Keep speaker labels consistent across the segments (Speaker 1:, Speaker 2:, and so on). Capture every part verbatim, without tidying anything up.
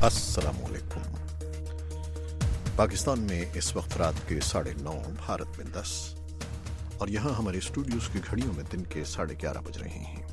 Speaker 1: अस्सलाम वालेकुम। पाकिस्तान में इस वक्त रात के साढ़े नौ, भारत में दस, और यहाँ हमारे स्टूडियोज की घड़ियों में दिन के साढ़े ग्यारह बज रहे हैं।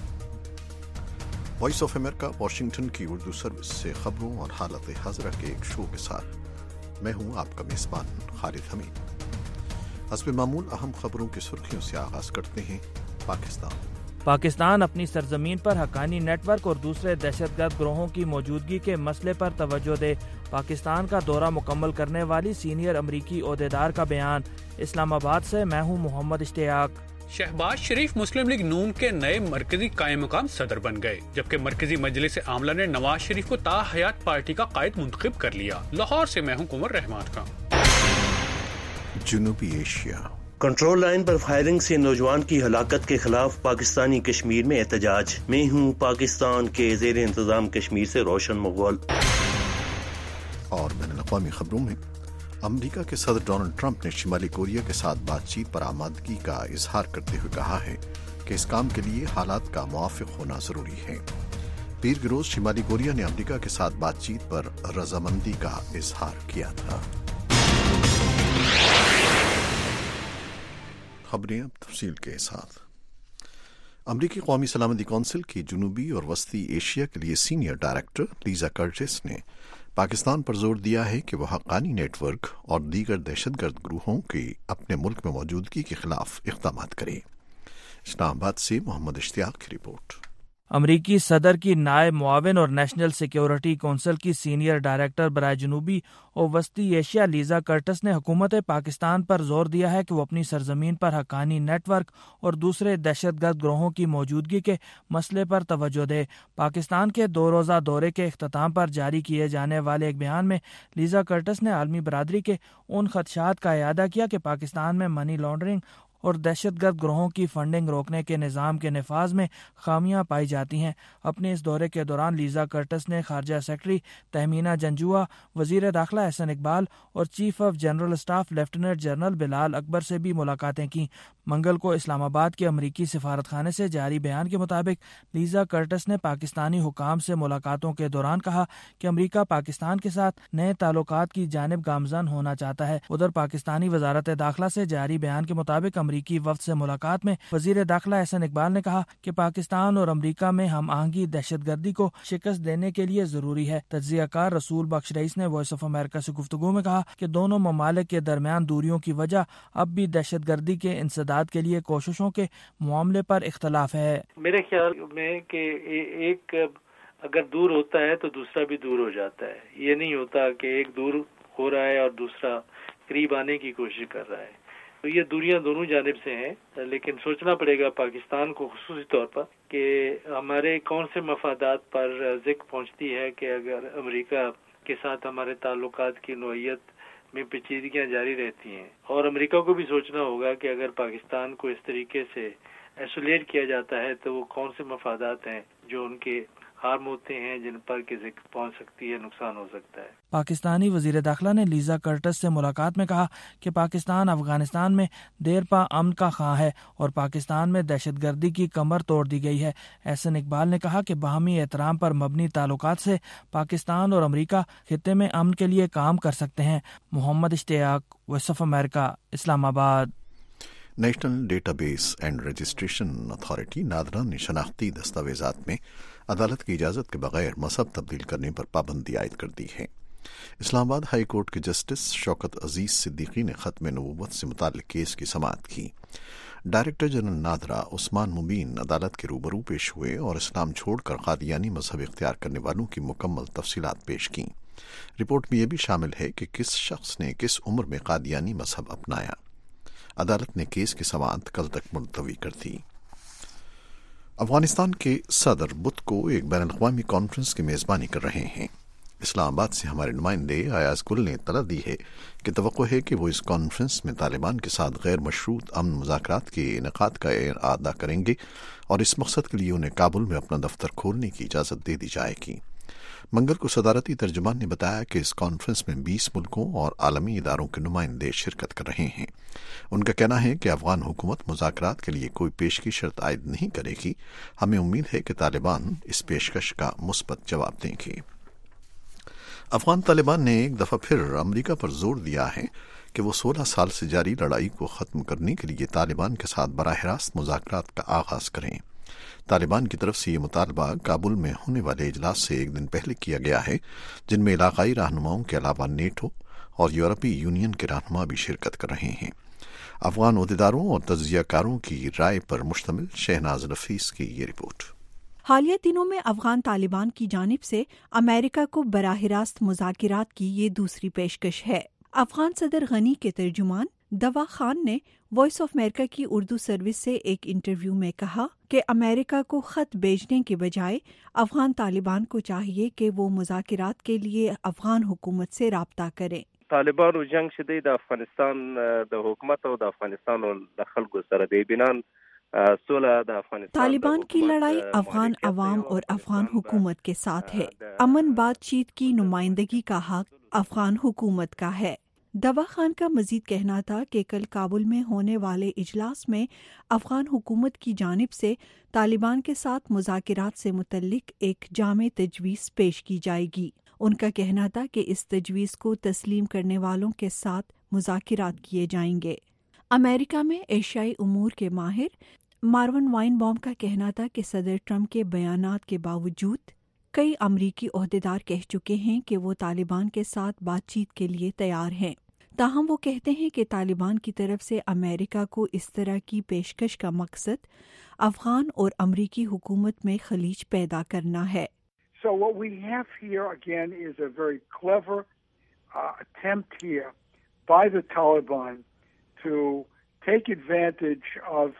Speaker 1: वॉइस ऑफ अमेरिका वाशिंगटन की उर्दू सर्विस से खबरों और हालत हाज़िरा के एक शो के साथ मैं हूँ आपका मेज़बान खालिद हमीद। हस्ब मामूल अहम खबरों की सुर्खियों से आगाज करते हैं। पाकिस्तान
Speaker 2: पाकिस्तान अपनी सरजमीन पर हक्कानी नेटवर्क और दूसरे दहशतगर्द ग्रोहों की मौजूदगी के मसले पर तवज्जो दे। पाकिस्तान का दौरा मुकम्मल करने वाली सीनियर अमरीकी ओहदेदार का बयान। इस्लामाबाद से मैं हूँ मोहम्मद इश्तियाक।
Speaker 3: शहबाज शरीफ मुस्लिम लीग नून के नए मरकजी कायम मकाम सदर बन गए, जबकि मरकजी मजलिस आमला ने नवाज शरीफ को ताहयात पार्टी का कायद मुंतखब कर लिया। लाहौर से मैं हूँ कुंवर रहमान खान।
Speaker 1: जनूबी एशिया
Speaker 4: कंट्रोल लाइन पर फायरिंग से नौजवान की हलाकत के खिलाफ पाकिस्तानी कश्मीर में एहतजाज। मैं हूँ पाकिस्तान के ज़ेर इंतजाम कश्मीर से रोशन मुग़ल।
Speaker 1: और बैनुल-अक़वामी खबरों में अमेरिका के सदर डोनाल्ड ट्रंप ने शिमाली कोरिया के साथ बातचीत पर आमादगी का इजहार करते हुए कहा है कि इस काम के लिए हालात का मुवाफ़िक़ होना जरूरी है। पीर के रोज शिमाली कोरिया ने अमेरिका के साथ बातचीत पर रजामंदी का इजहार किया था। खबरें अब तफसील के साथ। अमरीकी कौमी सलामती कौंसिल की जनूबी और वस्ती एशिया के लिए सीनियर डायरेक्टर लीजा कर्टिस ने पाकिस्तान पर जोर दिया है कि वह हक्कानी नेटवर्क और दीगर दहशतगर्द ग्रुपों की अपने मुल्क में मौजूदगी के खिलाफ इक़दाम करे। इस्लामाबाद से मोहम्मद इश्तियाक की रिपोर्ट।
Speaker 2: अमरीकी सदर की नायब मुआविन और नेशनल सिक्योरिटी कौंसिल की सीनियर डायरेक्टर बराए जनूबी और वस्ती एशिया लीजा कर्टिस ने हुकूमत पाकिस्तान पर जोर दिया है कि वो अपनी सरजमीन पर हक्कानी नेटवर्क और दूसरे दहशतगर्द ग्रोहों की मौजूदगी के मसले पर तवज्जो दे। पाकिस्तान के दो रोज़ा दौरे के इख्तिताम पर जारी किए जाने वाले एक बयान में लीजा कर्टिस ने आलमी बरादरी के उन खदशात का इयादा किया कि पाकिस्तान में मनी लॉन्ड्रिंग और दहशतगर्द ग्रोहों की फंडिंग रोकने के निज़ाम के नफाज में खामियां पाई जाती हैं। अपने इस दौरे के दौरान लीजा कर्टिस ने खारजा सेक्रेटरी तहमीना जंजुआ, वजीर दाखिला एहसन इकबाल और chief of general staff lieutenant general Bilal Akbar से भी मुलाकातें की। मंगल को इस्लामाबाद के अमरीकी सिफारत खाने से जारी बयान के मुताबिक लीजा कर्टिस ने पाकिस्तानी हुकाम से मुलाकातों के दौरान कहा कि अमरीका पाकिस्तान के साथ नए ताल्लुकात की जानिब गामजन होना चाहता है। उधर पाकिस्तानी वजारत दाखिला से जारी बयान के मुताबिक अमरीकी वफ्द से मुलाकात में वजीर दाखिला एहसन इकबाल ने कहा कि पाकिस्तान और अमरीका में हम आहंगी दहशतगर्दी को शिकस्त देने के लिए जरूरी है। तज्ज़ियाकार रसूल बख्श रईस ने वॉइस ऑफ अमेरिका से गुफ्तगू में कहा कि दोनों ममालिक के दरमियान दूरियों की वजह अब भी दहशतगर्दी के इंसदाद के लिए कोशिशों के मामले पर इख्तलाफ है।
Speaker 5: मेरे ख्याल में कि एक अगर दूर होता है तो दूसरा भी दूर हो जाता है। ये नहीं होता कि एक दूर हो रहा है और दूसरा करीब आने की कोशिश कर रहा है। तो ये दूरियां दोनों जानिब से हैं, लेकिन सोचना पड़ेगा पाकिस्तान को खुसूसी तौर पर कि हमारे कौन से मफादात पर जिक्र पहुंचती है कि अगर अमेरिका के साथ हमारे ताल्लुकात की नोयत में पेचीदगियां जारी रहती हैं। और अमेरिका को भी सोचना होगा कि अगर पाकिस्तान को इस तरीके से आइसोलेट किया जाता है तो वो कौन से मफादात हैं जो उनके हार्म होते हैं, जिन पर के जिक्र पहुंच सकती है, नुकसान हो सकता है।
Speaker 2: पाकिस्तानी वजीर दाखिला ने लीजा कर्टिस से मुलाकात में कहा कि पाकिस्तान अफगानिस्तान में देर पा अमन का खां है और पाकिस्तान में दहशतगर्दी की कमर तोड़ दी गई है। एहसन इकबाल ने कहा कि बाहमी एहतराम पर मबनी ताल्लुकात से पाकिस्तान और अमरीका खित्ते में अमन के लिए काम कर सकते हैं। Mohammad Ishtiaq, voice of America, Islamabad.
Speaker 1: National database and registration authority NADRA ने शनाख्ती दस्तावेजात में अदालत की इजाजत के बगैर मजहब तब्दील करने पर पाबंदी आयद कर दी है। इस्लामाबाद हाई कोर्ट के जस्टिस शौकत अजीज सिद्दीकी ने खत्म नबूवत से मुताल्लिक केस की समाअत की। डायरेक्टर जनरल नादरा उस्मान मुबीन अदालत के रूबरू पेश हुए और इस्लाम छोड़कर कादियानी मजहब इख्तियार करने वालों की मुकम्मल तफसीलात पेश की। रिपोर्ट में यह भी शामिल है कि किस शख्स ने किस उम्र में कादियानी मजहब अपनाया। अदालत ने केस की समाअत कल तक मुलतवी कर दी। अफगानिस्तान के सदर बुध को एक बैनुल-अक़वामी कॉन्फ्रेंस की मेज़बानी कर रहे हैं। इस्लामाबाद से हमारे नुमाइंदे अयाज गुल ने इत्तला दी है कि तवक्को है कि वो इस कॉन्फ्रेंस में तालिबान के साथ गैर मशरूत अमन मुज़ाकरात के इनेकाद का इरादा करेंगे और इस मकसद के लिए उन्हें काबुल में अपना दफ्तर खोलने की इजाज़त दे दी जाएगी। मंगल को सदारती तर्जुमान ने बताया कि इस कॉन्फ्रेंस में बीस मुल्कों और आलमी इदारों के नुमाइंदे शिरकत कर रहे हैं। उनका कहना है कि अफगान हुकूमत मुज़ाकरात के लिए कोई पेशगी शर्त आयद नहीं करेगी। हमें उम्मीद है कि तालिबान इस पेशकश का मुस्बत जवाब देंगे। افغان طالبان نے ایک دفعہ پھر امریکہ پر زور دیا ہے کہ وہ سولہ سال سے جاری لڑائی کو ختم کرنے کے لیے طالبان کے ساتھ براہ راست مذاکرات کا آغاز کریں۔ طالبان کی طرف سے یہ مطالبہ کابل میں ہونے والے اجلاس سے ایک دن پہلے کیا گیا ہے، جن میں علاقائی رہنماؤں کے علاوہ نیٹو اور یورپی یونین کے رہنما بھی شرکت کر رہے ہیں۔ افغان عہدیداروں اور تجزیہ کاروں کی رائے پر مشتمل شہناز نفیس کی یہ رپورٹ۔
Speaker 6: حالیہ دنوں میں افغان طالبان کی جانب سے امریکہ کو براہ راست مذاکرات کی یہ دوسری پیشکش ہے۔ افغان صدر غنی کے ترجمان دوا خان نے وائس آف امریکہ کی اردو سروس سے ایک انٹرویو میں کہا کہ امریکہ کو خط بھیجنے کے بجائے افغان طالبان کو چاہیے کہ وہ مذاکرات کے لیے افغان حکومت سے رابطہ کریں۔
Speaker 7: طالبانو جنگ چې دی د افغانستان د حکومت او د افغانستان د خلکو سره دی بنان سوله د افغانستان
Speaker 6: طالبان کی لڑائی افغان عوام اور افغان حکومت کے ساتھ ہے۔ امن بات چیت کی نمائندگی کا حق افغان حکومت کا ہے۔ دوا خان کا مزید کہنا تھا کہ کل کابل میں ہونے والے اجلاس میں افغان حکومت کی جانب سے طالبان کے ساتھ مذاکرات سے متعلق ایک جامع تجویز پیش کی جائے گی۔ ان کا کہنا تھا کہ اس تجویز کو تسلیم کرنے والوں کے ساتھ مذاکرات کیے جائیں گے۔ امریکہ میں ایشیائی امور کے ماہر مارون وائن بام کا کہنا تھا کہ صدر ٹرمپ کے بیانات کے باوجود کئی امریکی عہدیدار کہہ چکے ہیں کہ وہ طالبان کے ساتھ بات چیت کے لیے تیار ہیں، تاہم وہ کہتے ہیں کہ طالبان کی طرف سے امریکہ کو اس طرح کی پیشکش کا مقصد افغان اور امریکی حکومت میں خلیج پیدا کرنا ہے۔
Speaker 8: So what we have here again is a very clever uh, attempt here by the Taliban to take advantage of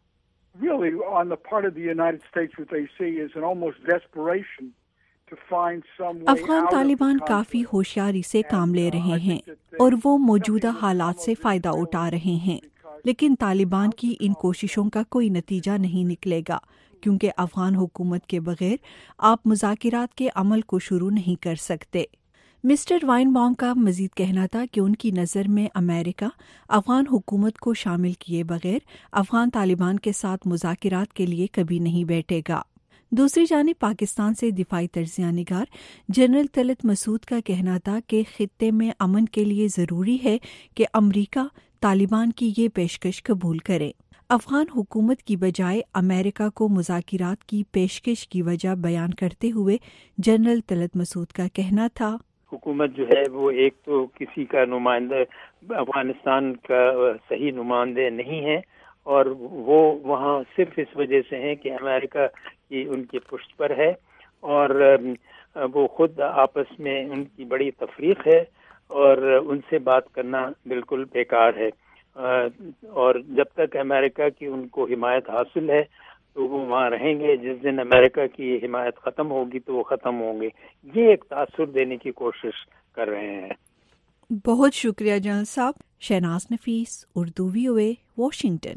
Speaker 8: really on the part of the United States what they see is an almost desperation to find some way
Speaker 6: Afghan Taliban کافی ہوشیاری سے کام لے رہے ہیں اور وہ موجودہ حالات سے فائدہ اٹھا رہے ہیں، لیکن طالبان کی ان کوششوں کا کوئی نتیجہ نہیں نکلے گا کیونکہ افغان حکومت کے بغیر آپ مذاکرات کے عمل کو شروع نہیں کر سکتے۔ مسٹر وائن بام کا مزید کہنا تھا کہ ان کی نظر میں امریکہ افغان حکومت کو شامل کیے بغیر افغان طالبان کے ساتھ مذاکرات کے لیے کبھی نہیں بیٹھے گا۔ دوسری جانب پاکستان سے دفاعی تجزیہ نگار جنرل طلعت مسعود کا کہنا تھا کہ خطے میں امن کے لیے ضروری ہے کہ امریکہ طالبان کی یہ پیشکش قبول کرے۔ افغان حکومت کی بجائے امریکہ کو مذاکرات کی پیشکش کی وجہ بیان کرتے ہوئے جنرل طلعت مسعود کا کہنا تھا،
Speaker 9: حکومت جو ہے وہ ایک تو کسی کا نمائندہ افغانستان کا صحیح نمائندہ نہیں ہے، اور وہ وہاں صرف اس وجہ سے ہیں کہ امریکہ کی ان کی پشت پر ہے، اور وہ خود آپس میں ان کی بڑی تفریق ہے اور ان سے بات کرنا بالکل بیکار ہے، اور جب تک امریکہ کی ان کو حمایت حاصل ہے تو وہ وہاں رہیں گے، جس دن امریکہ کی حمایت ختم ہوگی تو وہ ختم ہوں گے۔ یہ ایک تاثر دینے کی کوشش کر رہے ہیں۔
Speaker 6: بہت شکریہ جنرل صاحب۔ Shahnaz Nafees, Urdu V O A, Washington.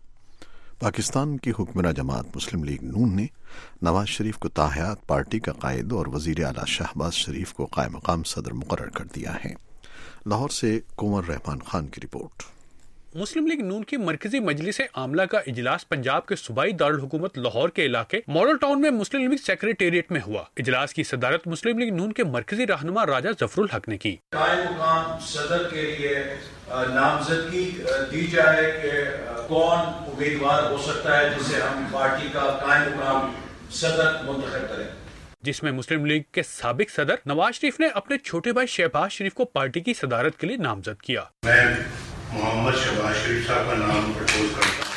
Speaker 1: Pakistan کی حکمراں جماعت مسلم لیگ نون نے نواز شریف کو تاحیات پارٹی کا قائد اور وزیر اعلیٰ شہباز شریف کو قائم مقام صدر مقرر کر دیا ہے۔ لاہور سے کنور رحمان خان کی رپورٹ۔
Speaker 3: مسلم لیگ نون کی مرکزی مجلس عاملہ کا اجلاس پنجاب کے صوبائی دارالحکومت لاہور کے علاقے ماڈل ٹاؤن میں مسلم لیگ سیکریٹریٹ میں ہوا۔ اجلاس کی صدارت مسلم لیگ نون کے مرکزی رہنما راجہ ظفر الحق نے کی۔
Speaker 10: قائم مقام صدر کے لیے نامزدگی دی جائے کہ کون امیدوار ہو سکتا ہے جسے ہم پارٹی کا قائم مقام صدر منتخب کریں،
Speaker 3: جس میں مسلم لیگ کے سابق صدر نواز شریف نے اپنے چھوٹے بھائی شہباز شریف کو پارٹی کی صدارت کے لیے نامزد کیا۔
Speaker 10: میں محمد شہباز شریف صاحب کا نام پرپوز کرتا ہوں۔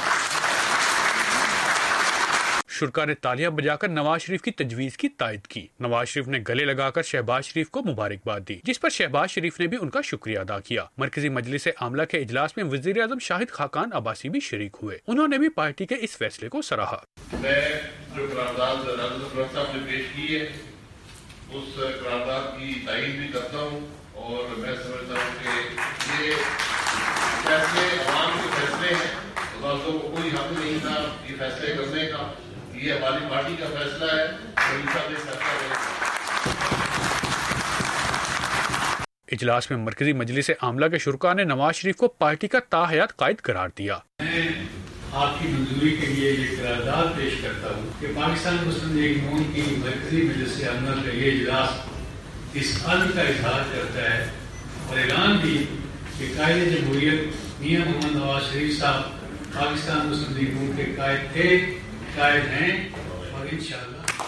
Speaker 3: شرکا نے تالیاں بجا کر نواز شریف کی تجویز کی تائید کی۔ نواز شریف نے گلے لگا کر شہباز شریف کو مبارکباد دی، جس پر شہباز شریف نے بھی ان کا شکریہ ادا کیا۔ مرکزی مجلس عاملہ کے اجلاس میں وزیر اعظم شاہد خاقان عباسی بھی شریک ہوئے۔ انہوں نے بھی پارٹی کے اس فیصلے کو سراہا۔
Speaker 10: میں جو قرارداد راجہ ظفر الحق صاحب نے پیش کی ہے اس قرارداد کی تائید بھی کرتا ہوں، اور میں سمجھتا ہوں کہ یہ فیصلے عوام کے فیصلے ہیں، عدالتوں کو کوئی حق نہیں تھا یہ فیصلے کرنے کا، یہ ہماری پارٹی کا فیصلہ ہے، خلیفہ نے فیصلہ کرے۔
Speaker 3: اجلاس میں مرکزی مجلس عاملہ کے شرکا نے نواز شریف کو پارٹی کا تاحیات قائد قرار دیا۔
Speaker 11: میں آپ کی منظوری کے لیے یہ قرارداد پیش کرتا ہوں کہ پاکستان مسلم لیگ نون کی مرکزی مجلس عاملہ کا یہ اجلاس اس عزم کا اظہار کرتا ہے اور اعلان بھی کہ قائد جمہوریت میاں محمد نواز شریف صاحب پاکستان مسلم لیگ نون کے قائد تھے، قائد ہیں اور انشاءاللہ۔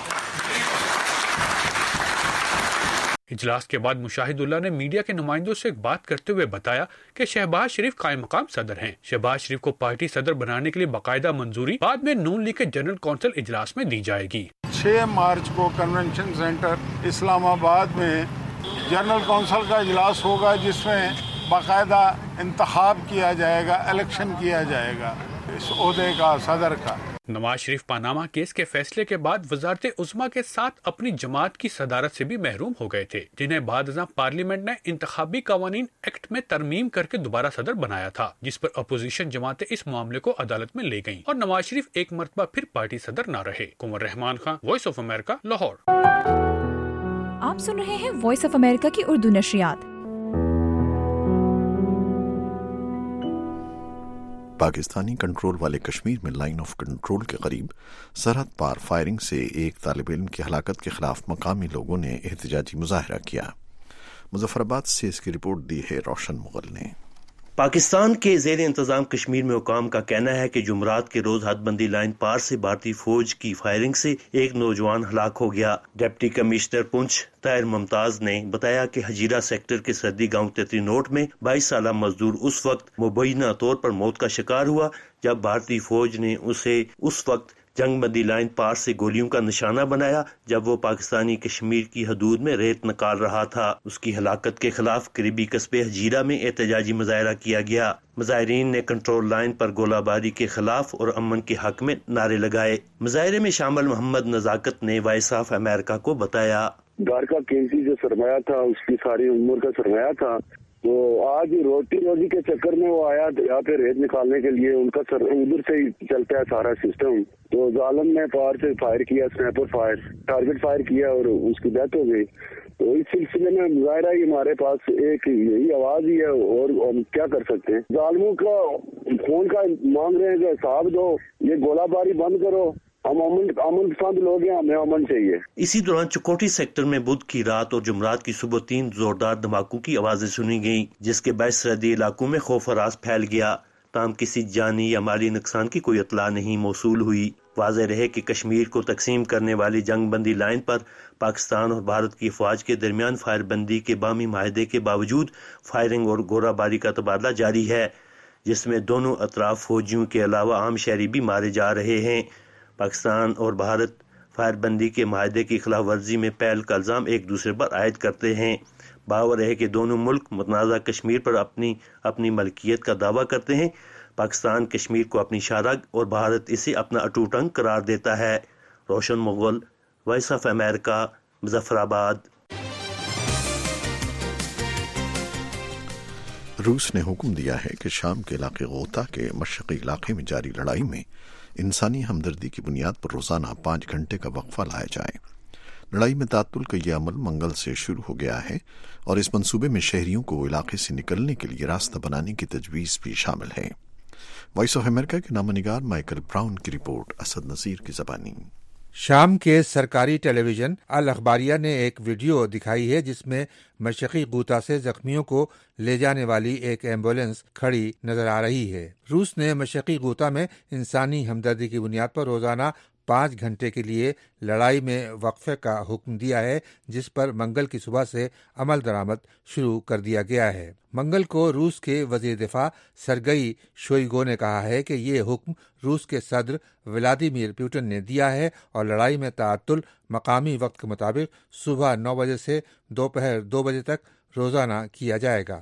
Speaker 3: اجلاس کے بعد مشاہد اللہ نے میڈیا کے نمائندوں سے ایک بات کرتے ہوئے بتایا کہ شہباز شریف قائم مقام صدر ہیں۔ شہباز شریف کو پارٹی صدر بنانے کے لیے باقاعدہ منظوری بعد میں نون لیگ کے جنرل کونسل اجلاس میں دی جائے گی۔
Speaker 12: چھ مارچ کو کنونشن سینٹر اسلام آباد میں جنرل کونسل کا اجلاس ہوگا، جس میں باقاعدہ انتخاب کیا جائے گا، الیکشن کیا جائے گا اس عہدے کا، صدر کا۔
Speaker 3: نواز شریف پاناما کیس کے فیصلے کے بعد وزارت عظمیٰ کے ساتھ اپنی جماعت کی صدارت سے بھی محروم ہو گئے تھے، جنہیں بعد ازاں پارلیمنٹ نے انتخابی قوانین ایکٹ میں ترمیم کر کے دوبارہ صدر بنایا تھا، جس پر اپوزیشن جماعتیں اس معاملے کو عدالت میں لے گئیں اور نواز شریف ایک مرتبہ پھر پارٹی صدر نہ رہے۔ Kunwar Rehman Khan, voice of America, Lahore.
Speaker 13: آپ سن رہے ہیں وائس آف امریکہ کی اردو نشریات۔
Speaker 1: پاکستانی کنٹرول والے کشمیر میں لائن آف کنٹرول کے قریب سرحد پار فائرنگ سے ایک طالب علم کی ہلاکت کے خلاف مقامی لوگوں نے احتجاجی مظاہرہ کیا۔ مظفر آباد سے اس کی رپورٹ دی ہے روشن مغل نے۔
Speaker 4: پاکستان کے زیر انتظام کشمیر میں حکام کا کہنا ہے کہ جمعرات کے روز حد بندی لائن پار سے بھارتی فوج کی فائرنگ سے ایک نوجوان ہلاک ہو گیا۔ ڈپٹی کمشنر پنچ طاہر ممتاز نے بتایا کہ حجیرہ سیکٹر کے سردی گاؤں تیتری نوٹ میں بائیس سالہ مزدور اس وقت مبینہ طور پر موت کا شکار ہوا جب بھارتی فوج نے اسے اس وقت جنگ بندی لائن پار سے گولیوں کا نشانہ بنایا جب وہ پاکستانی کشمیر کی حدود میں ریت نکال رہا تھا۔ اس کی ہلاکت کے خلاف قریبی قصبے حجیرہ میں احتجاجی مظاہرہ کیا گیا۔ مظاہرین نے کنٹرول لائن پر گولہ باری کے خلاف اور امن کے حق میں نعرے لگائے۔ مظاہرے میں شامل محمد نزاکت نے وائس آف امریکہ کو بتایا،
Speaker 14: گھر کا قیمتی جو سرمایہ تھا، اس کی ساری عمر کا سرمایہ تھا، تو آج روٹی روزی کے چکر میں وہ آیا یہاں پہ ریت نکالنے کے لیے، ان کا سر ادھر سے ہی چلتا ہے سارا سسٹم، تو ظالم نے پار سے فائر کیا، سنیپر فائر ٹارگٹ فائر کیا اور اس کی ڈیتھ ہو گئی۔ تو اس سلسلے میں مظاہرہ ہی ہمارے پاس ایک یہی آواز ہی ہے، اور ہم کیا کر سکتے ہیں؟ ظالموں کا فون کا مانگ رہے ہیں کہ حساب دو، یہ گولہ باری بند کرو، ہم امن امن پسند لوگ ہیں، ہمیں امن چاہیے۔
Speaker 4: اسی دوران چکوٹی سیکٹر میں بدھ کی رات اور جمعرات کی صبح تین زوردار دھماکوں کی آوازیں سنی گئیں، جس کے باعث سرحدی علاقوں میں خوف و راز پھیل گیا، تاہم کسی جانی یا مالی نقصان کی کوئی اطلاع نہیں موصول ہوئی۔ واضح رہے کہ کشمیر کو تقسیم کرنے والی جنگ بندی لائن پر پاکستان اور بھارت کی افواج کے درمیان فائر بندی کے باہمی معاہدے کے باوجود فائرنگ اور گولہ باری کا تبادلہ جاری ہے، جس میں دونوں اطراف فوجیوں کے علاوہ عام شہری بھی مارے جا رہے ہیں۔ پاکستان اور بھارت فائر بندی کے معاہدے کی خلاف ورزی میں پہل کا الزام ایک دوسرے پر عائد کرتے ہیں۔ باور ہے کہ دونوں ملک متنازع کشمیر پر اپنی اپنی ملکیت کا دعویٰ کرتے ہیں۔ پاکستان کشمیر کو اپنی شاہراہ اور بھارت اسے اپنا اٹوٹ انگ قرار دیتا ہے۔ Roshan Mughal, voice of America, Muzaffarabad.
Speaker 1: روس نے حکم دیا ہے کہ شام کے علاقے غوطہ کے مشرقی علاقے میں جاری لڑائی میں انسانی ہمدردی کی بنیاد پر روزانہ پانچ گھنٹے کا وقفہ لایا جائے۔ لڑائی میں تعطل کا یہ عمل منگل سے شروع ہو گیا ہے اور اس منصوبے میں شہریوں کو علاقے سے نکلنے کے لیے راستہ بنانے کی تجویز بھی شامل ہے۔ وائس آف امریکہ کے نامہ نگار مائیکل براؤن کی رپورٹ، اسد نذیر کی زبانی۔
Speaker 15: شام کے سرکاری ٹیلی ویژن الاخباریہ نے ایک ویڈیو دکھائی ہے جس میں مشرقی غوطہ سے زخمیوں کو لے جانے والی ایک ایمبولینس کھڑی نظر آ رہی ہے۔ روس نے مشرقی غوطہ میں انسانی ہمدردی کی بنیاد پر روزانہ پانچ گھنٹے کے لیے لڑائی میں وقفے کا حکم دیا ہے، جس پر منگل کی صبح سے عمل درآمد شروع کر دیا گیا ہے۔ منگل کو روس کے وزیر دفاع سرگئی شوئیگو نے کہا ہے کہ یہ حکم روس کے صدر ولادیمیر پوٹن نے دیا ہے اور لڑائی میں تعطل مقامی وقت کے مطابق صبح نو بجے سے دوپہر دو بجے تک روزانہ کیا جائے گا۔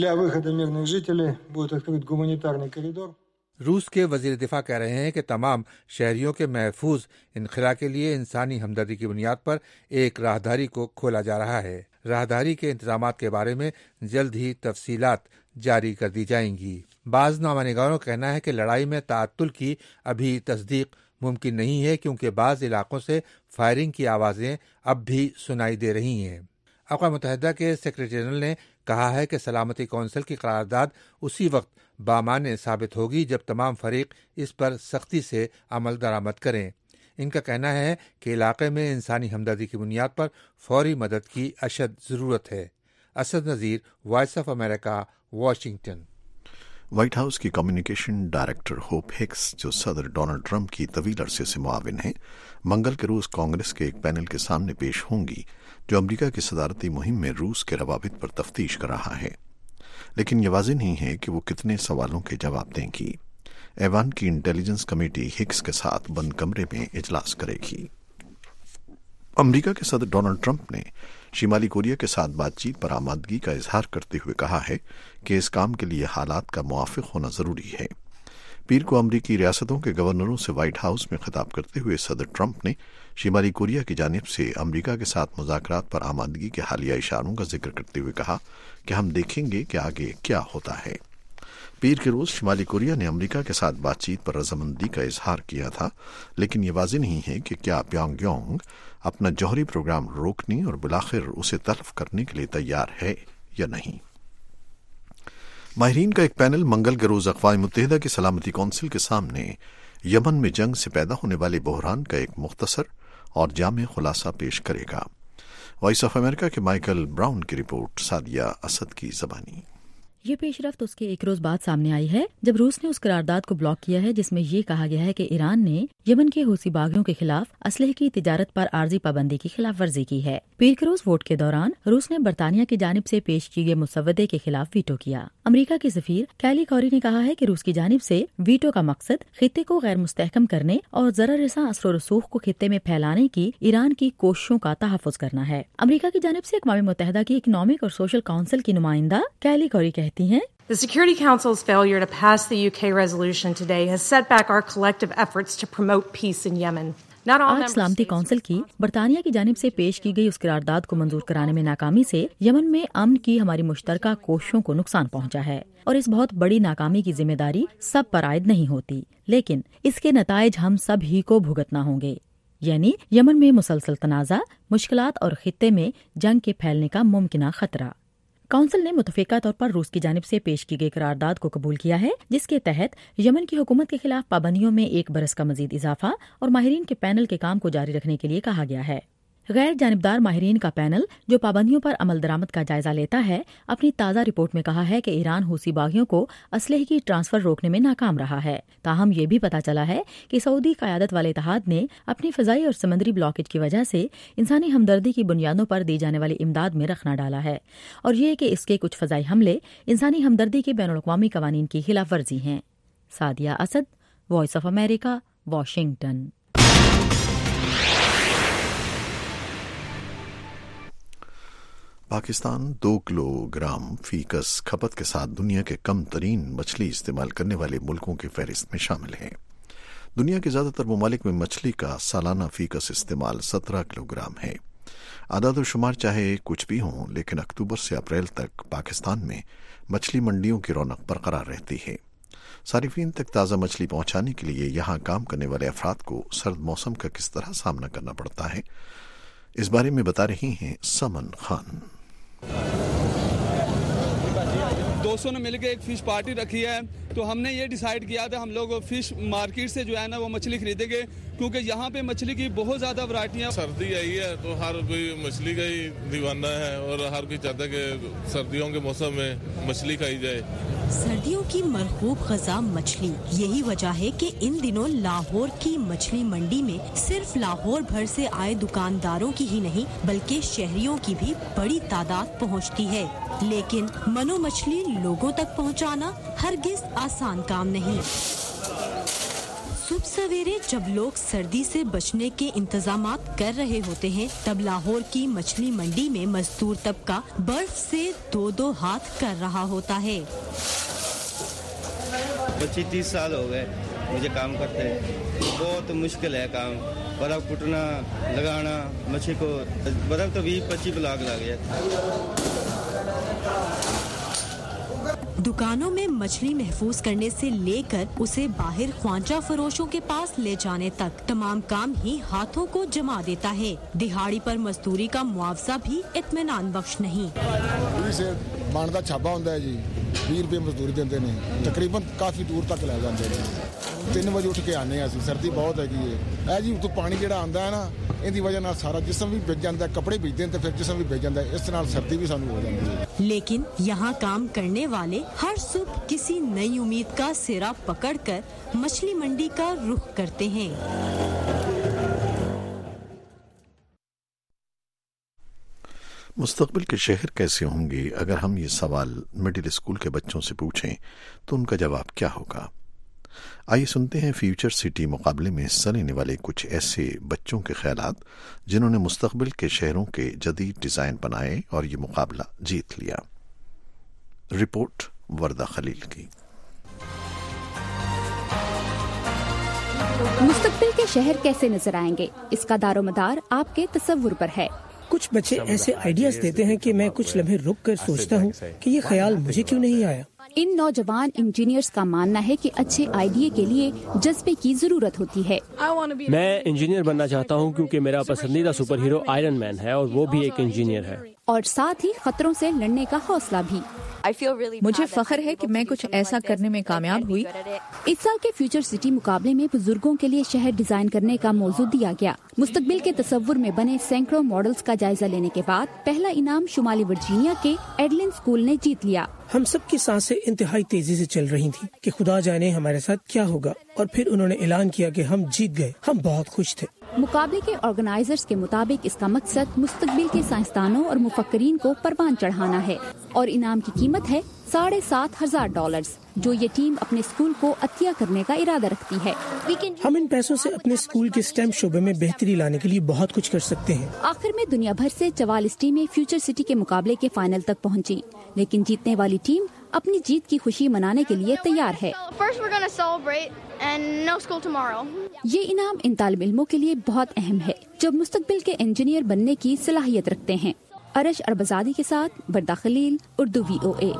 Speaker 15: روس کے وزیر دفاع کہہ رہے ہیں کہ تمام شہریوں کے محفوظ انخلاء کے لیے انسانی ہمدردی کی بنیاد پر ایک راہداری کو کھولا جا رہا ہے۔ راہداری کے انتظامات کے بارے میں جلد ہی تفصیلات جاری کر دی جائیں گی۔ بعض نامہ نگاروں کا کہنا ہے کہ لڑائی میں تعطل کی ابھی تصدیق ممکن نہیں ہے کیونکہ بعض علاقوں سے فائرنگ کی آوازیں اب بھی سنائی دے رہی ہیں۔ اقوام متحدہ کے سیکرٹری جنرل نے کہا ہے کہ سلامتی کونسل کی قرارداد اسی وقت بامعنی ثابت ہوگی جب تمام فریق اس پر سختی سے عمل درآمد کریں۔ ان کا کہنا ہے کہ علاقے میں انسانی ہمدردی کی بنیاد پر فوری مدد کی اشد ضرورت ہے۔ Asad Nazir, voice of America, Washington.
Speaker 1: White House کی کمیونیکیشن ڈائریکٹر ہوپ ہکس، جو صدر ڈونلڈ ٹرمپ کی طویل عرصے سے معاون ہیں، منگل کے روز کانگریس کے ایک پینل کے سامنے پیش ہوں گی جو امریکہ کی صدارتی مہم میں روس کے روابط پر تفتیش کر رہا ہے، لیکن یہ واضح نہیں ہے کہ وہ کتنے سوالوں کے جواب دیں گی۔ ایوان کی انٹیلیجنس کمیٹی ہکس کے ساتھ بند کمرے میں اجلاس کرے گی۔ امریکہ کے صدر ڈونلڈ ٹرمپ نے شمالی کوریا کے ساتھ بات چیت پر آمادگی کا اظہار کرتے ہوئے کہا ہے کہ اس کام کے لیے حالات کا موافق ہونا ضروری ہے۔ پیر کو امریکی ریاستوں کے گورنروں سے وائٹ ہاؤس میں خطاب کرتے ہوئے صدر ٹرمپ نے شمالی کوریا کی جانب سے امریکہ کے ساتھ مذاکرات پر آمادگی کے حالیہ اشاروں کا ذکر کرتے ہوئے کہا کہ ہم دیکھیں گے کہ آگے کیا ہوتا ہے۔ پیر کے روز شمالی کوریا نے امریکہ کے ساتھ بات چیت پر رضامندی کا اظہار کیا تھا، لیکن یہ واضح نہیں ہے کہ کیا پیونگ یانگ اپنا جوہری پروگرام روکنے اور بالآخر اسے تلف کرنے کے لیے تیار ہے یا نہیں۔ ماہرین کا ایک پینل منگل کے روز اقوام متحدہ کی سلامتی کونسل کے سامنے یمن میں جنگ سے پیدا ہونے والے بحران کا ایک مختصر اور جامع خلاصہ پیش کرے گا۔ وائس آف امریکہ کے مائیکل براؤن کی رپورٹ، سعدیہ اسد کی زبانی۔
Speaker 16: یہ پیش رفت اس کے ایک روز بعد سامنے آئی ہے جب روس نے اس قرارداد کو بلاک کیا ہے جس میں یہ کہا گیا ہے کہ ایران نے یمن کے حوثی باغیوں کے خلاف اسلحے کی تجارت پر عارضی پابندی کی خلاف ورزی کی ہے۔ پیر کے روز ووٹ کے دوران روس نے برطانیہ کی جانب سے پیش کیے گئے مسودے کے خلاف ویٹو کیا۔ امریکہ کے سفیر کیلی کوری نے کہا ہے کہ روس کی جانب سے ویٹو کا مقصد خطے کو غیر مستحکم کرنے اور ضرر رساں اثر و رسوخ کو خطے میں پھیلانے کی ایران کی کوششوں کا تحفظ کرنا ہے۔ امریکہ کی جانب سے اقوام متحدہ کی اکنامک اور سوشل کونسل کی نمائندہ کیلی کوری کہتی ہیں،
Speaker 17: The Security Council's failure to pass the U K resolution today has set back our collective efforts to promote peace in Yemen.
Speaker 16: آج سلامتی کونسل کی برطانیہ کی جانب سے پیش کی گئی اس قرارداد کو منظور کرانے میں ناکامی سے یمن میں امن کی ہماری مشترکہ کوششوں کو نقصان پہنچا ہے، اور اس بہت بڑی ناکامی کی ذمہ داری سب پر عائد نہیں ہوتی، لیکن اس کے نتائج ہم سب ہی کو بھگتنا ہوں گے، یعنی یمن میں مسلسل تنازع، مشکلات اور خطے میں جنگ کے پھیلنے کا ممکنہ خطرہ۔ کونسل نے متفقہ طور پر روس کی جانب سے پیش کی گئی قرارداد کو قبول کیا ہے، جس کے تحت یمن کی حکومت کے خلاف پابندیوں میں ایک برس کا مزید اضافہ اور ماہرین کے پینل کے کام کو جاری رکھنے کے لیے کہا گیا ہے۔ غیر جانبدار ماہرین کا پینل جو پابندیوں پر عمل درآمد کا جائزہ لیتا ہے، اپنی تازہ رپورٹ میں کہا ہے کہ ایران حوثی باغیوں کو اسلحے کی ٹرانسفر روکنے میں ناکام رہا ہے۔ تاہم یہ بھی پتہ چلا ہے کہ سعودی قیادت والے اتحاد نے اپنی فضائی اور سمندری بلاکیج کی وجہ سے انسانی ہمدردی کی بنیادوں پر دی جانے والی امداد میں رخنا ڈالا ہے، اور یہ کہ اس کے کچھ فضائی حملے انسانی ہمدردی کے بین الاقوامی قوانین کی خلاف ورزی ہیں۔ Sadia Asad, voice of America, Washington.
Speaker 1: Pakistan دو کلو گرام فی کس کھپت کے ساتھ دنیا کے کم ترین مچھلی استعمال کرنے والے ملکوں کی فہرست میں شامل ہے۔ دنیا کے زیادہ تر ممالک میں مچھلی کا سالانہ فی کس استعمال سترہ کلو گرام ہے۔ اعداد و شمار چاہے کچھ بھی ہوں، لیکن اکتوبر سے اپریل تک پاکستان میں مچھلی منڈیوں کی رونق برقرار رہتی ہے۔ صارفین تک تازہ مچھلی پہنچانے کے لیے یہاں کام کرنے والے افراد کو سرد موسم کا کس طرح سامنا کرنا پڑتا ہے، اس بارے میں بتا رہی ہیں سمن خان۔
Speaker 18: دوستوں نے مل کے ایک فش پارٹی رکھی ہے، تو ہم نے یہ ڈیسائیڈ کیا تھا ہم لوگ فش مارکیٹ سے جو ہے نا وہ مچھلی خریدیں گے، کیونکہ یہاں پہ مچھلی کی بہت زیادہ ورائٹیاں۔
Speaker 19: سردی آئی ہے تو ہر کوئی مچھلی کا ہی دیوانہ ہے، اور ہر کوئی چاہتا ہے کہ سردیوں کے موسم میں مچھلی کھائی جائے۔
Speaker 20: سردیوں کی مرغوب غذا مچھلی، یہی وجہ ہے کہ ان دنوں لاہور کی مچھلی منڈی میں صرف لاہور بھر سے آئے دکانداروں کی ہی نہیں بلکہ شہریوں کی بھی بڑی تعداد پہنچتی ہے، لیکن منو مچھلی لوگوں تک پہنچانا ہرگز آسان کام نہیں۔ صبح سویرے جب لوگ سردی سے بچنے کے انتظامات کر رہے ہوتے ہیں، تب لاہور کی مچھلی منڈی میں مزدور طبقہ برف سے دو دو ہاتھ کر رہا ہوتا ہے۔
Speaker 21: پچیس تیس سال ہو گئے مجھے کام کرتے ہیں، بہت مشکل ہے کام، برف کٹنا، لگانا مچھلی کو، برف تو بیس پچیس بلاک لگ گیا۔
Speaker 20: دکانوں میں مچھلی محفوظ کرنے سے لے کر اسے باہر خوانچہ فروشوں کے پاس لے جانے تک تمام کام ہی ہاتھوں کو جما دیتا ہے۔ دہاڑی پر مزدوری کا معاوضہ بھی اطمینان بخش نہیں۔
Speaker 22: سے بانڈ کا چھاپا ہوتا ہے جی، بیس روپے مزدوری دیتے ہیں، تقریباً کافی دور تک لے جاتے ہیں۔
Speaker 5: तीन बजे उठ के आने ਅਸੀਂ ਸਰਦੀ ਬਹੁਤ ਹੈਗੀ ਹੈ ਇਹ ਜੀ ਉਤੋਂ ਪਾਣੀ ਜਿਹੜਾ ਆਉਂਦਾ ਹੈ ਨਾ ਇਹਦੀ ਵਜ੍ਹਾ ਨਾਲ ਸਾਰਾ ਜਿਸਮ ਵੀ ਭਿੱਜ ਜਾਂਦਾ कपड़े भीगते हैं तो फिर जिसम भी भीग जाता है इस तरह सर्दी भी सानू हो जाती है।
Speaker 20: लेकिन यहाँ काम करने वाले हर सुबह किसी नई उम्मीद का सिरा पकड़कर मछली मंडी का रुख करते हैं।
Speaker 1: मुस्तकबिल के शहर कैसे होंगे, अगर हम ये सवाल मिडिल स्कूल के बच्चों से पूछें तो उनका जवाब क्या होगा? आइए सुनते हैं फ्यूचर सिटी मुकाबले में हिस्सा लेने वाले कुछ ऐसे बच्चों के ख्यालात जिन्होंने मुस्तकबिल के शहरों के जदीद डिज़ाइन बनाए और ये मुकाबला जीत लिया। रिपोर्ट वर्दा खलील की।
Speaker 22: मुस्तकबिल के शहर कैसे नजर आएंगे, इसका दारोमदार आपके तसव्वुर पर है।
Speaker 23: कुछ बच्चे ऐसे आइडियाज देते हैं कि मैं कुछ लम्हे रुक कर सोचता हूँ कि ये ख्याल मुझे क्यों नहीं आया।
Speaker 22: इन नौजवान इंजीनियर्स का मानना है कि अच्छे आइडिया के लिए जज्बे की जरूरत होती है।
Speaker 24: मैं इंजीनियर बनना चाहता हूँ क्योंकि मेरा पसंदीदा सुपर हीरो आयरन मैन है और वो भी एक इंजीनियर है।
Speaker 22: और साथ ही खतरों से लड़ने का हौसला भी।
Speaker 25: मुझे फख्र है कि मैं कुछ ऐसा करने में कामयाब हुई।
Speaker 22: इस साल के फ्यूचर सिटी मुकाबले में बुजुर्गों के लिए शहर डिजाइन करने का मौजू दिया गया। मुस्तकबिल के तसव्वुर में बने सैकड़ों मॉडल्स का जायजा लेने के बाद पहला इनाम शुमाली वर्जीनिया के एडलिन स्कूल ने जीत लिया।
Speaker 23: हम सब की सांसें इंतहाई तेजी से चल रही थी कि खुदा जाने हमारे साथ क्या होगा, और फिर उन्होंने ऐलान किया कि हम जीत गए। हम बहुत खुश थे।
Speaker 22: मुकाबले के ऑर्गेनाइजर्स के मुताबिक इसका मकसद मुस्तकबिल के साइंसदानों और मुफक्करीन को परवान चढ़ाना है और इनाम की कीमत है साढ़े सात हजार डॉलर, जो ये टीम अपने स्कूल को अतिया करने का इरादा रखती है।
Speaker 23: हम इन पैसों से अपने स्कूल के स्टेम शोबे में बेहतरी लाने के लिए बहुत कुछ कर सकते हैं।
Speaker 22: आखिर में दुनिया भर से चवालीस टीमें फ्यूचर सिटी के मुकाबले के फाइनल तक पहुंची, लेकिन जीतने वाली टीम अपनी जीत की खुशी मनाने के लिए तैयार है। ये इनाम इन तालिब इल्मों के लिए बहुत अहम है जो मुस्तकबिल के इंजीनियर बनने की सलाहियत रखते हैं। अरश अरबजादी के साथ Warda Khalil, Urdu V O A.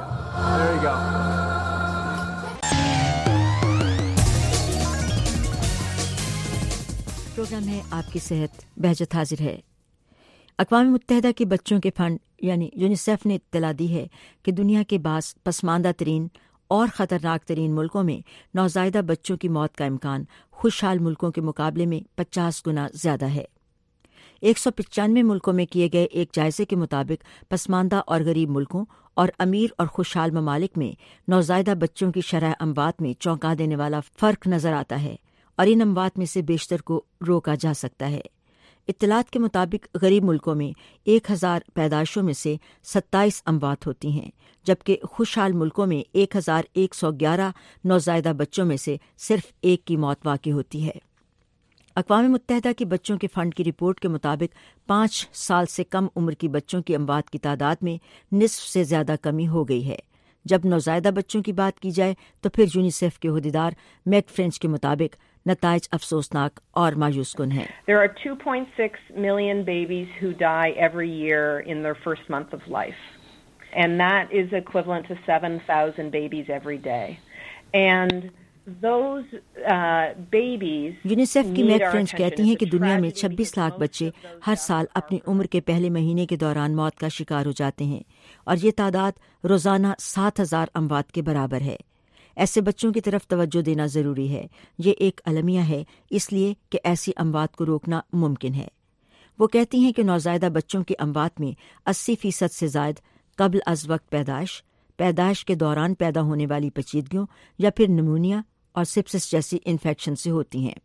Speaker 16: Programme है आपकी सेहत, बहजत हाजिर है। अक़वाम मुत्तहिदा के बच्चों के फंड यानी यूनिसेफ ने इत्तला दी है कि दुनिया के बास पसमानदा तरीन और ख़तरनाक तरीन मुल्कों में नौज़ायदा बच्चों की मौत का इम्कान खुशहाल मुल्कों के मुकाबले में पचास गुना ज़्यादा है। एक सौ पचानवे मुल्कों में किए गए एक जायजे के मुताबिक पसमानदा और गरीब मुल्कों और अमीर और खुशहाल ममालिक में नौज़ायदा बच्चों की शरह अमवात में चौंका देने वाला फ़र्क नज़र आता है और इन अमवात में से बेशतर को रोका जा सकता है। इत्तलात के मुताबिक गरीब मुल्कों में एक हज़ार पैदाइशों में से सत्ताईस अमवात होती हैं, जबकि खुशहाल मुल्कों में एक हज़ार एक सौ ग्यारह नौज़ायदा बच्चों में से सिर्फ एक की मौत वाक़ई होती है। अक़वाम मुत्तहिदा के बच्चों के फंड की रिपोर्ट के मुताबिक पाँच साल से कम उम्र की बच्चों की अमवात की तादाद में निस्फ से ज़्यादा कमी हो गई है। जब नौज़ायदा बच्चों की बात की जाए तो फिर यूनिसेफ के अहदेदार मैक फ्रेंच के मुताबिक नताइज अफसोसनाक और मायूस कुन हैं।
Speaker 26: There are two point six million babies who die every year in their first month of life, and that is equivalent to seven thousand babies every day. And those uh, babies.
Speaker 16: UNICEF की Mac French कहती हैं कि दुनिया में छब्बीस लाख बच्चे हर साल अपनी उम्र के पहले महीने के दौरान मौत का शिकार हो जाते हैं और ये तादाद रोजाना सात हजार अमवात के बराबर है। ऐसे बच्चों की तरफ तवज्जो देना ज़रूरी है। ये एक अलमिया है इसलिए कि ऐसी अमवात को रोकना मुमकिन है। वो कहती हैं कि नौज़ायदा बच्चों की अमवात में अस्सी फीसद से ज़ायद कब्ल अज़ वक्त पैदाइश, पैदाइश के दौरान पैदा होने वाली पेचीदगियों या फिर निमोनिया और सिप्सिस जैसी इन्फेक्शन से होती हैं।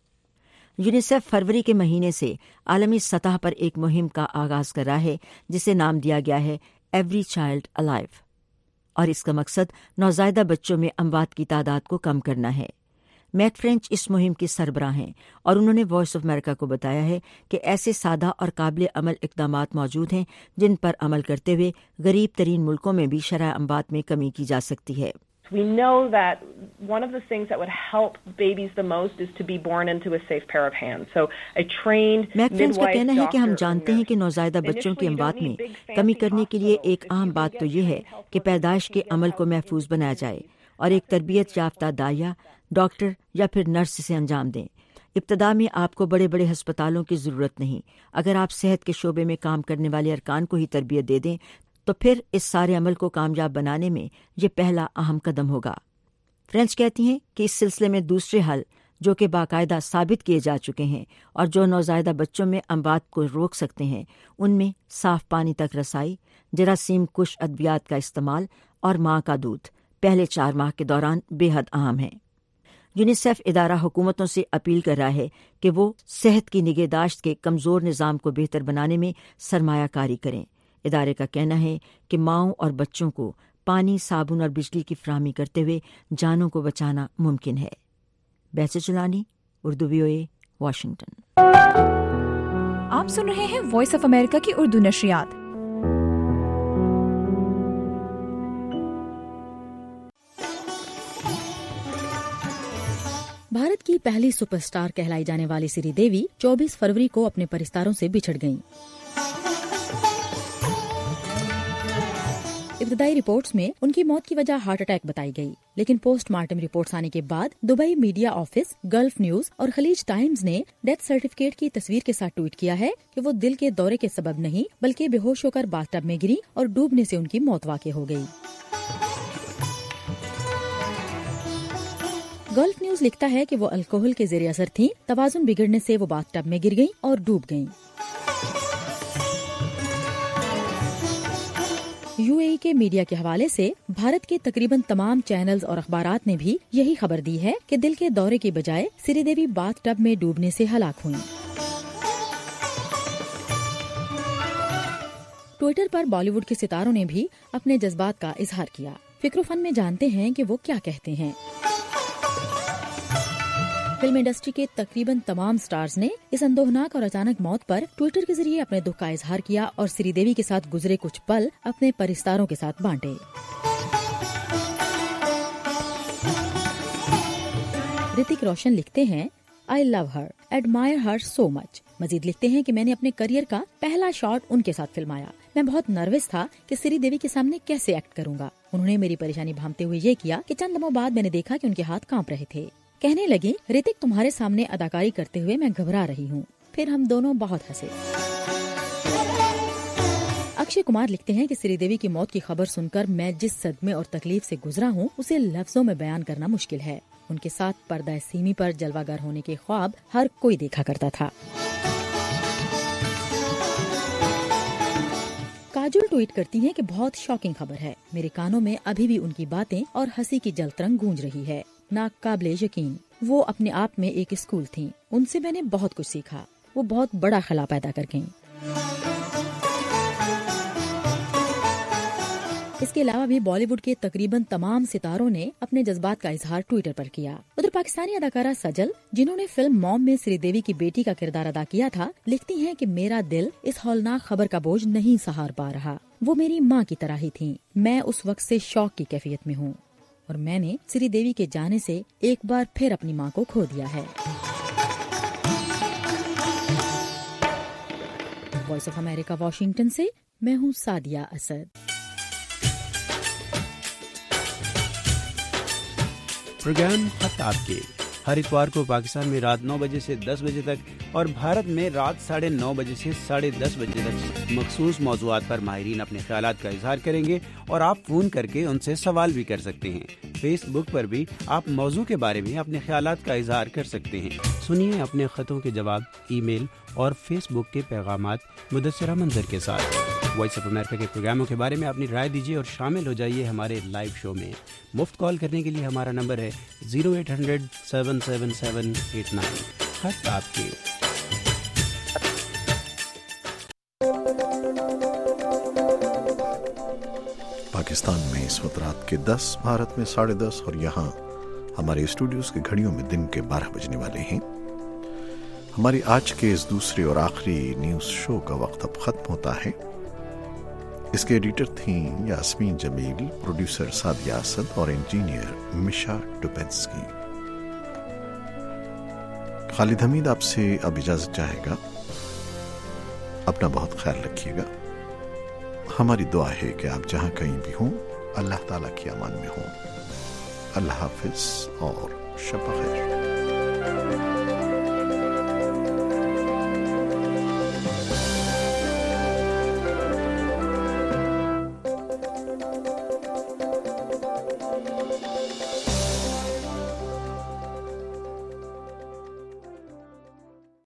Speaker 16: यूनिसेफ फरवरी के महीने से आलमी सतह पर एक मुहिम का आगाज़ कर रहा है जिसे नाम दिया गया है एवरी चाइल्ड अलाइव, और इसका मकसद नौज़ायदा बच्चों में अमवात की तादाद को कम करना है। मैक फ्रेंच इस मुहिम के सरबराह हैं और उन्होंने वॉइस ऑफ अमेरिका को बताया है कि ऐसे सादा और काबिल अमल इक़दामात मौजूद हैं जिन पर अमल करते हुए गरीब तरीन मुल्कों में भी शरह अमवात में कमी की जा सकती है।
Speaker 26: We know that one of the things that would help babies the most is to be born into a safe pair of hands. So a trained
Speaker 16: Mac French का कहना है कि हम
Speaker 26: doctor
Speaker 16: जानते हैं कि नौज़ायदा बच्चों की अमवात में कमी करने के लिए एक अहम बात तो ये है कि पैदाइश के अमल को महफूज बनाया जाए और एक तरबियत याफ्ता दाइया, डॉक्टर या फिर नर्स से अंजाम दें। इब्तदा में आपको बड़े बड़े हस्पतालों की ज़रूरत नहीं। अगर आप सेहत के शोबे में काम करने वाले अरकान को ही तरबियत दे दें तो फिर इस सारे अमल को कामयाब बनाने में ये पहला अहम कदम होगा।
Speaker 2: فرینچ کہتی ہیں کہ اس سلسلے میں دوسرے حل جو کہ باقاعدہ ثابت کیے جا چکے ہیں اور جو نوزائیدہ بچوں میں اموات کو روک سکتے ہیں، ان میں صاف پانی تک رسائی، جراثیم کش ادویات کا استعمال اور ماں کا دودھ پہلے چار ماہ کے دوران بے حد اہم ہے۔ یونیسیف ادارہ حکومتوں سے اپیل کر رہا ہے کہ وہ صحت کی نگہداشت کے کمزور نظام کو بہتر بنانے میں سرمایہ کاری کریں۔ ادارے کا کہنا ہے کہ ماؤں اور بچوں کو پانی، صابن اور بجلی کی فراہمی کرتے ہوئے جانوں کو بچانا ممکن ہے۔ بیسر چلانی، Urdu V O A, Washington.
Speaker 13: آپ سن رہے ہیں وائس آف امریکہ کی اردو نشریات۔
Speaker 16: بھارت کی پہلی سپر سٹار کہلائی جانے والی سری دیوی چوبیس فروری کو اپنے پرستاروں سے بچھڑ گئیں۔ ابتدائی رپورٹس میں ان کی موت کی وجہ ہارٹ اٹیک بتائی گئی، لیکن پوسٹ مارٹم رپورٹس آنے کے بعد Dubai media office, Gulf News اور خلیج ٹائمز نے ڈیتھ سرٹیفکیٹ کی تصویر کے ساتھ ٹویٹ کیا ہے کہ وہ دل کے دورے کے سبب نہیں بلکہ بے ہوش ہو کر باتھ ٹب میں گری اور ڈوبنے سے ان کی موت واقع ہو گئی۔ گلف نیوز لکھتا ہے کہ وہ الکوہل کے زیر اثر تھیں، توازن بگڑنے سے وہ باتھ ٹب میں گر گئیں اور ڈوب گئیں۔ یو اے ای کے میڈیا کے حوالے سے بھارت کے تقریباً تمام چینلز اور اخبارات نے بھی یہی خبر دی ہے کہ دل کے دورے کی بجائے سری دیوی باتھ ٹب میں ڈوبنے سے ہلاک ہوئیں۔ ٹویٹر پر بالی ووڈ کے ستاروں نے بھی اپنے جذبات کا اظہار کیا۔ فکر و فن میں جانتے ہیں کہ وہ کیا کہتے ہیں۔ فلم انڈسٹری کے تقریباً تمام سٹارز نے اس اندوہناک اور اچانک موت پر ٹویٹر کے ذریعے اپنے دکھ کا اظہار کیا اور سری دیوی کے ساتھ گزرے کچھ پل اپنے پرستاروں کے ساتھ بانٹے۔ رتک روشن لکھتے ہیں، آئی لو ہر، ایڈمائر ہر سو مچ۔ مزید لکھتے ہیں کہ میں نے اپنے کریئر کا پہلا شاٹ ان کے ساتھ فلمایا۔ میں بہت نروس تھا کہ سری دیوی کے سامنے کیسے ایکٹ کروں گا۔ انہوں نے میری پریشانی بھانپتے ہوئے یہ کیا کہ چند لمحوں بعد میں نے دیکھا کہ ان کے ہاتھ کانپ رہے تھے۔ کہنے لگی، رتک تمہارے سامنے اداکاری کرتے ہوئے میں گھبرا رہی ہوں۔ پھر ہم دونوں بہت ہنسے۔ اکشے کمار لکھتے ہیں کہ سری دیوی کی موت کی خبر سن کر میں جس صدمے اور تکلیف سے گزرا ہوں اسے لفظوں میں بیان کرنا مشکل ہے۔ ان کے ساتھ پردہ سیمی پر جلوہ گر ہونے کے خواب ہر کوئی دیکھا کرتا تھا۔ کاجول ٹویٹ کرتی ہیں کہ بہت شاکنگ خبر ہے، میرے کانوں میں ابھی بھی ان کی باتیں اور ہنسی کی جلترنگ گونج رہی ہے۔ ناقابل یقین، وہ اپنے آپ میں ایک اسکول تھیں، ان سے میں نے بہت کچھ سیکھا، وہ بہت بڑا خلا پیدا کر گئیں۔ اس کے علاوہ بھی بالی ووڈ کے تقریباً تمام ستاروں نے اپنے جذبات کا اظہار ٹویٹر پر کیا۔ ادھر پاکستانی اداکارہ سجل، جنہوں نے فلم موم میں سری دیوی کی بیٹی کا کردار ادا کیا تھا، لکھتی ہیں کہ میرا دل اس ہولناک خبر کا بوجھ نہیں سہار پا رہا۔ وہ میری ماں کی طرح ہی تھیں۔ میں اس وقت سے شوق کی کیفیت میں ہوں اور میں نے سری دیوی کے جانے سے ایک بار پھر اپنی ماں کو کھو دیا ہے۔ وائس آف امریکہ واشنگٹن سے میں ہوں سادیہ اسد۔
Speaker 6: پروگرام خط آپ کے ہر اتوار کو پاکستان میں رات نو بجے سے دس بجے تک اور بھارت میں رات ساڑھے نو بجے سے ساڑھے دس بجے تک مخصوص موضوعات پر ماہرین اپنے خیالات کا اظہار کریں گے اور آپ فون کر کے ان سے سوال بھی کر سکتے ہیں۔ فیس بک پر بھی آپ موضوع کے بارے میں اپنے خیالات کا اظہار کر سکتے ہیں۔ سنیے اپنے خطوں کے جواب ای میل اور فیس بک کے پیغامات مدثرہ منظر کے ساتھ۔ وائس آف امریکہ کے پروگراموں کے بارے میں اپنی رائے دیجیے اور شامل ہو جائیے ہمارے لائیو شو میں۔ مفت کال کرنے کے لیے ہمارا نمبر ہے zero eight hundred seven seven seven eight nine. خط آپ کے۔
Speaker 1: پاکستان میں اس وقت رات کے دس، بھارت میں ساڑھے دس اور یہاں ہمارے اسٹوڈیوز کی گھڑیوں میں دن کے بارہ بجنے والے ہیں۔ ہماری آج کے اس دوسرے اور آخری نیوز شو کا وقت اب ختم ہوتا ہے۔ اس کے ایڈیٹر تھیں یاسمین جمیل، پروڈیوسر سادیہ اسد اور انجینئر مشا ٹوپنسکی۔ خالد حمید آپ سے اب اجازت چاہے گا۔ اپنا بہت خیال رکھیے گا۔ ہماری دعا ہے کہ آپ جہاں کہیں بھی ہوں اللہ تعالیٰ کی امان میں ہوں۔ اللہ حافظ اور شب بخیر۔